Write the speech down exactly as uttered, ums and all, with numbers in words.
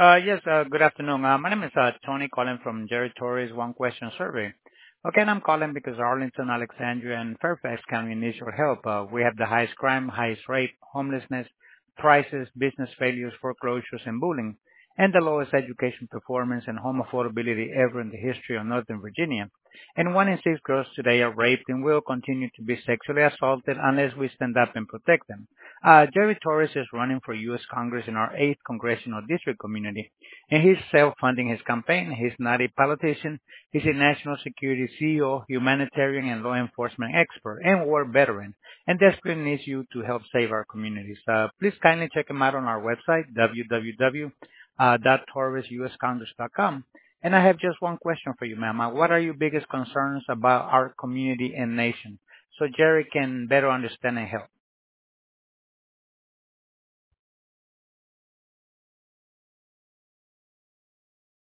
Uh, yes, uh, good afternoon. Uh, my name is uh, Tony calling from Jerry Torres One Question Survey. Okay, and I'm calling because Arlington, Alexandria, and Fairfax County needs your help. Uh, we have the highest crime, highest rate, homelessness, prices, business failures, foreclosures, and bullying, and the lowest education performance and home affordability ever in the history of Northern Virginia. And one in six girls today are raped and will continue to be sexually assaulted unless we stand up and protect them. Uh, Jerry Torres is running for U S. Congress in our eighth Congressional District community, and he's self-funding his campaign. He's not a politician. He's a national security C E O, humanitarian and law enforcement expert, and war veteran, and desperately needs you to help save our communities. Uh, please kindly check him out on our website, w w w dot torres u s congress dot com. And I have just one question for you, ma'am. Uh, What are your biggest concerns about our community and nation? So Jerry can better understand and help.